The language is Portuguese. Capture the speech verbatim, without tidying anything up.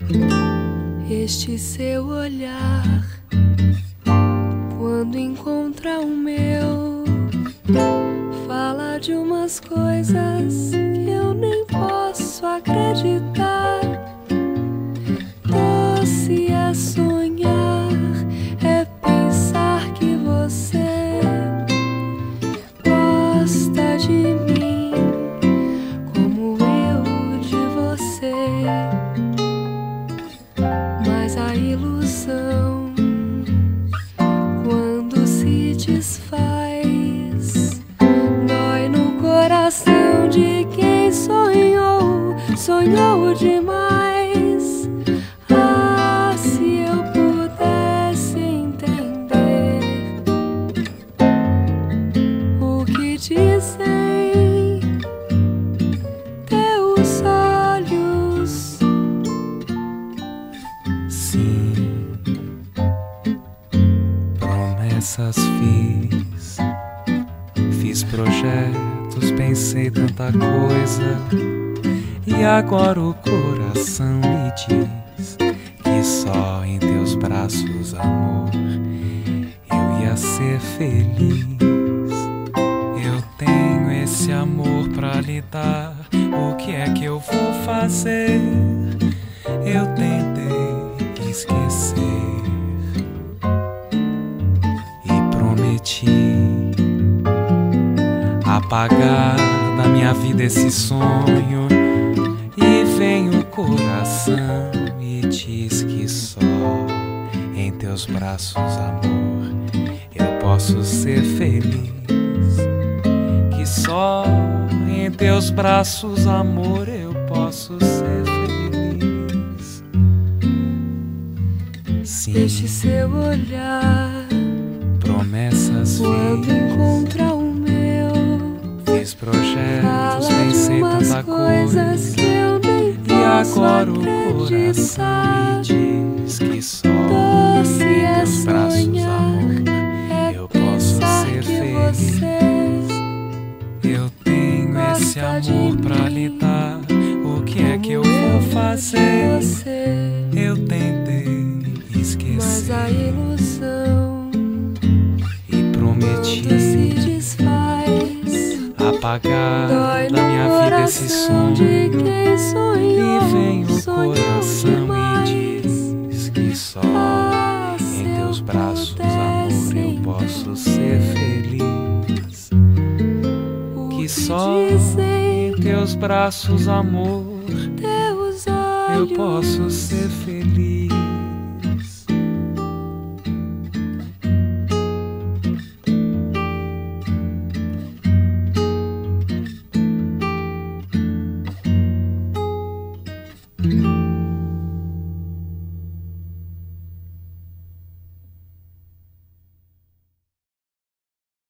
Este seu olhar, quando encontra o meu, fala de umas coisas que eu nem posso acreditar. Doce é sonhar, é pensar que você gosta de mim como eu de você. Mas a ilusão, quando se desfaz, dói no coração de quem sonhou, sonhou demais. Ah, se eu pudesse entender o que dizem teus olhos. Sim, promessas fiz, fiz projetos, pensei tanta coisa, e agora o coração me diz que só em teus braços, amor, eu ia ser feliz. Eu tenho esse amor pra lhe dar, o que é que eu vou fazer? Eu tentei esquecer e prometi apagar da minha vida esse sonho, e vem o coração e diz que só em teus braços, amor, eu posso ser feliz. Que só em teus braços, amor, eu posso ser feliz. Sim, Deixe seu olhar, promessas quando fiz, encontra o meu, fiz projetos, fala pensei de umas tanta coisas coisa, que eu nem e posso agora o coração acreditar. me diz que só Doce em é teus braços, sonhar, amor, é eu posso pensar ser que feliz. você Eu tenho esse gosta de amor pra lhe mim dar, o que é que eu como vou de fazer? você. Eu tentei Mas a esquecer ilusão, e prometi quando se desfaz, apagar dói da no minha vida esse coração de sonho, quem sonhou, e vem o sonhou coração demais. e diz que só Ah, se em teus eu braços, pudesse amor, eu posso ser entender feliz. o Que que só dizem em teus braços, amor, teus eu olhos. posso ser feliz.